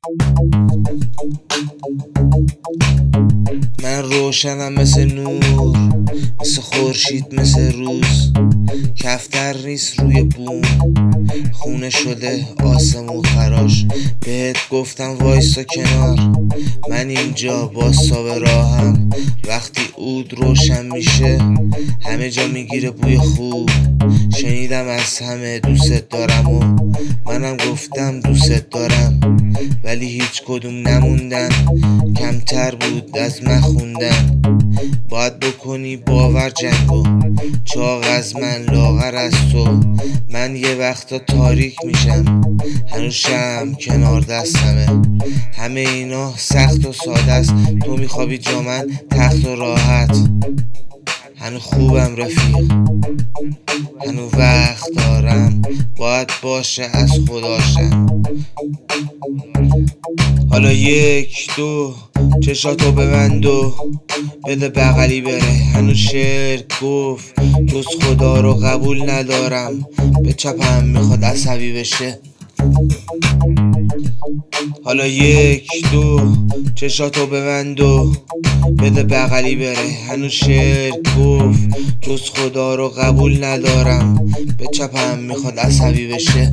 من روشنم مثل نور، مثل خورشید، مثل روز. کفتر نیست روی بوم، خونه شده آسمون خراش. بهت گفتم وایسا کنار، من اینجا باسا به راهم. وقتی عود روشن میشه همه جا میگیره بوی خوب. شنیدم از همه دوست دارم و منم گفتم دوست دارم، ولی هیچ کدوم نموندن، کمتر بود از من خوندن. باید بکنی باور جنگو، چاق از من لاغر از تو. من یه وقتا تاریک میشم، هنوز شم کنار دستمه. همه اینا سخت و ساده است، تو میخوابی جا من تخت و راحت. هنوز خوبم رفیق، هنوز وقت دارم، باید باشه از خداشم. حالا یک دو چشاتو ببند و بده بغلی بره. هنوز شعر گفت جز خدا رو قبول ندارم، به چپم میخواد عصبی بشه. حالا یک دو چشاتو ببند و بده بغلی بره. هنوز شعر گفت جز خدا رو قبول ندارم، به چپم میخواد عصبی بشه.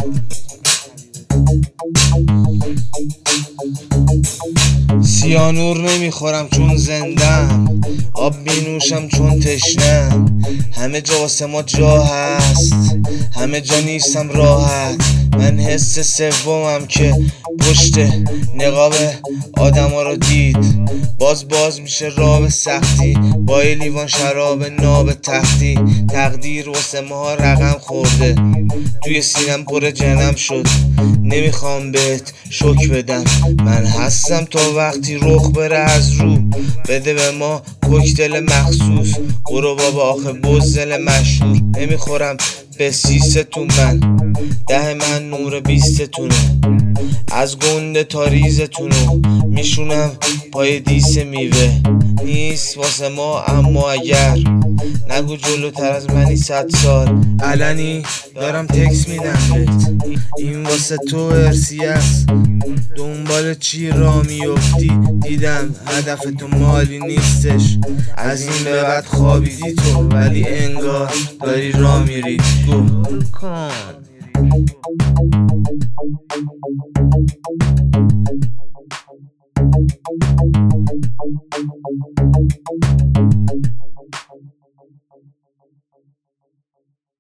سیانور نمیخورم چون زندم، آب مینوشم چون تشنم. همه جا واسه ما جا هست، همه جا نیستم راحت. من حس سومم که پشت نقاب آدما رو دید. باز میشه راه به سختی، با یه لیوان شراب ناب تختی. تقدیر واسه ما رقم خورده، توی سینم پر جنم شد. نمیخوام بهت شوک بدم، من هستم تا وقتی رخ بره از رو. بده به ما کوکتل مخصوص، برو بابا آخه بزدل مشهور. نمیخورم به سیستون، من ده من نور بیستتونه. از گنده تا ریزتونو میشونم پای دیس میوه. نیست واسه ما اما اگر نگو جلوتر از منی 100 سال. علنی دارم تکس میدم بهت، این واسه تو ارسی است. دنبال چی را میفتی؟ دیدم هدف تو مالی نیستش. از این به بعد خوابیدی تو، ولی انگار داری را میری. گل کن